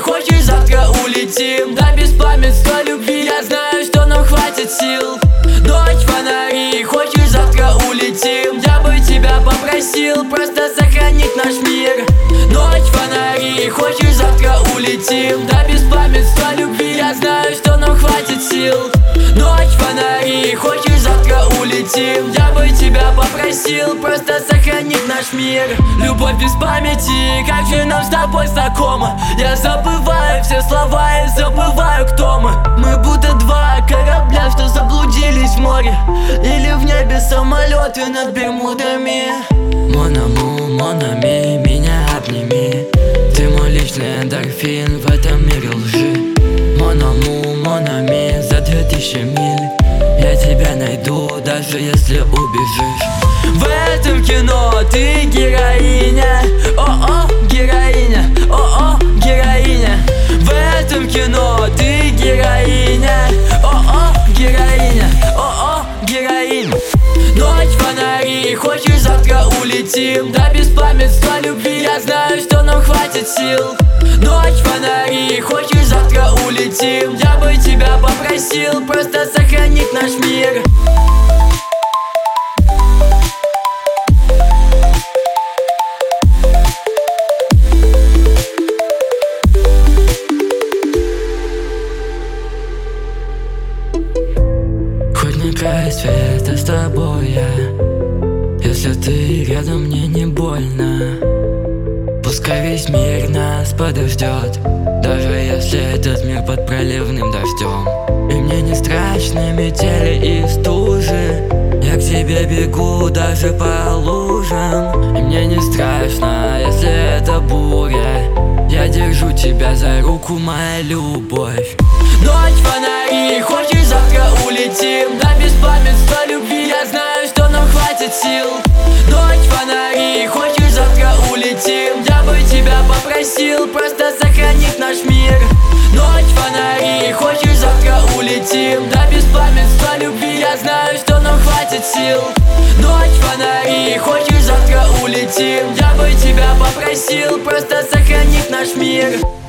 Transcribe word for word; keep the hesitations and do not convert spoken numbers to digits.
хочешь завтра улетим? До беспамятства любви, я знаю, что нам хватит сил. Ночь, фонари, хочешь завтра улетим? Я бы тебя попросил просто сохранить наш мир. Ночь, фонари, хочешь завтра улетим? До беспамятства любви, я знаю, что нам хватит сил. Ночь, фонари, хочешь завтра улетим? Я бы тебя попросил просто сохранить наш мир. Любовь без памяти, как же нам с тобой знакомо. Я забываю все слова и забываю, кто мы. Мы будто два корабля, что заблудились в море, или в небе самолеты над Бермудами. Mon amour, mon ami, меня обними. Ты мой личный эндорфин в этом мире лжи. Mon amour, mon ami, за две тысячи миль я тебя найду, даже если убежишь. В этом кино ты героиня, о-о, героиня, о-о, героиня. В этом кино ты героиня, о-о, героиня, о-о, героиня. Ночь, фонари, хочешь завтра улетим? До беспамятства любви, я знаю, что нам хватит сил. Ночь, фонари, хочешь завтра улетим? Я бы тебя попросил просто сохранить наш мир. Хоть на край света с тобой я, если ты рядом, мне не больно. Пускай весь мир нас подождет, даже если этот мир под проливным дождем. И мне не страшно метели и стужи, я к тебе бегу даже по лужам. И мне не страшно, если это буря, я держу тебя за руку, моя любовь. Ночь, фонари, хочешь завтра улетим? До беспамятства любви, я знаю, что нам хватит сил. Ночь, фонари, хочешь завтра улетим? Я бы тебя попросил просто сохранить наш мир. Ночь, фонари, хочешь завтра улетим? До беспамятства любви, я знаю, что нам хватит сил. Ночь, фонари, хочешь завтра улетим? Я бы тебя попросил просто сохранить наш мир.